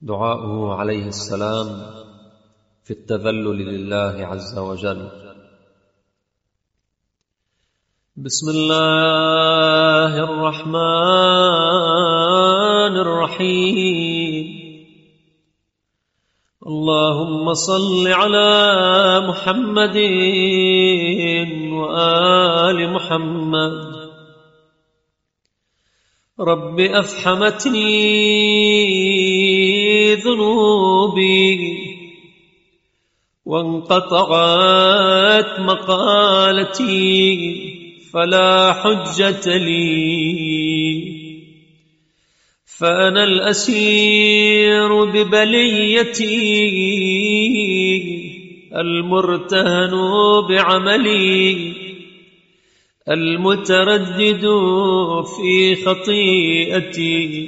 دعاؤه عليه السلام في التذلل لله عز وجل. بسم الله الرحمن الرحيم. اللهم صل على محمد وآل محمد. رب أفحمتني ذنوبي وانقطعت مقالتي فلا حجة لي، فأنا الأسير ببليتي المرتهن بعملي المتردد في خطيئتي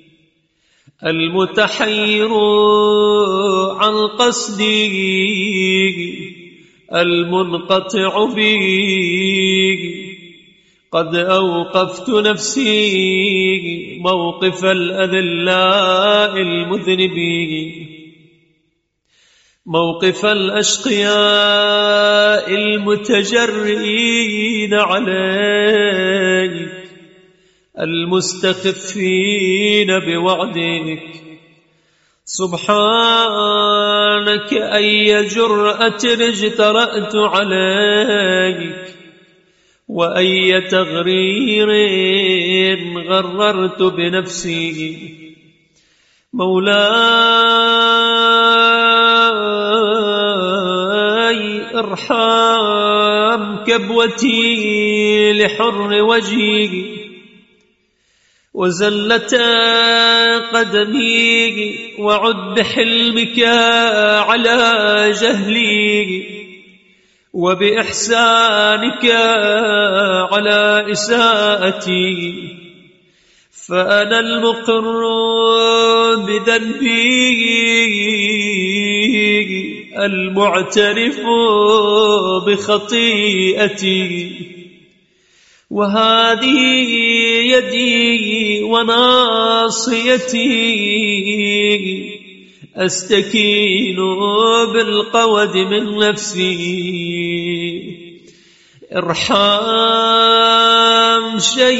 المتحير عن قصدي المنقطع بي. قد أوقفت نفسي موقف الأذلاء المذنبين، موقف الأشقياء المتجرئين عليك المستخفين بوعدك. سبحانك أي جرأة اجترأت عليك، وأي تغرير غررت بنفسي. مولاي ارحم كبوتي لحر وجهي وزلة قدمي، وعد بحلمك على جهلي وبإحسانك على إساءتي. فأنا المقر بذنبي المعترف بخطيئتي، وهذه يدي وناصيتي أستكين بالقود من نفسي. ارحم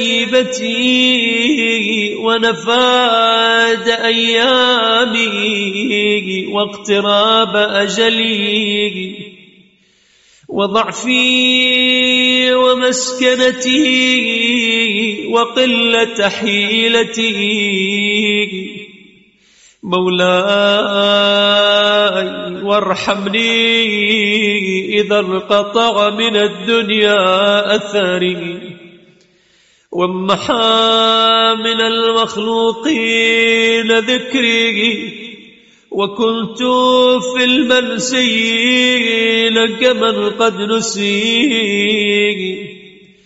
شيبتي ونفاد أيامي واقتراب أجلي، وضعفي ومسكنتي وقلة حيلتي. مولاي وارحمني إذا انقطع من الدنيا أثري وامحى من المخلوقين ذكري، وكنت في المنسيين كمن قد نسي.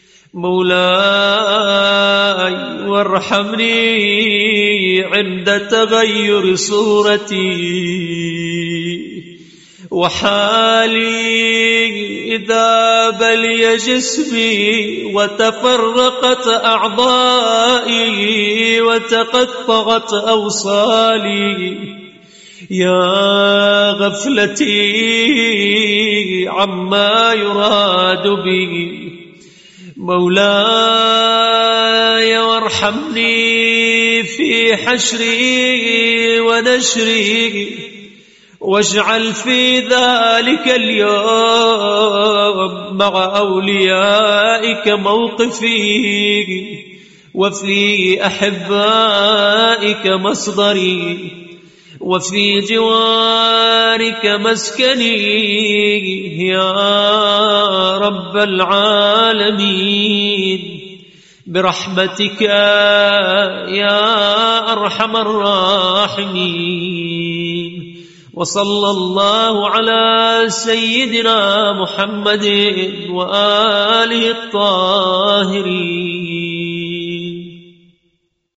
مولاي وارحمني عند تغير صورتي وحالي إذا بلي جسمي وتفرقت أعضائي وتقطعت أوصالي. يا غفلتي عما يراد بي. مولاي وارحمني في حشري ونشري، واجعل في ذلك اليوم مع أوليائك موقفي، وفي أحبائك مصدري، وفي جوارك مسكني يا رب العالمين برحمتك يا أرحم الراحمين. وصلى الله على سيدنا محمد وآله الطاهرين.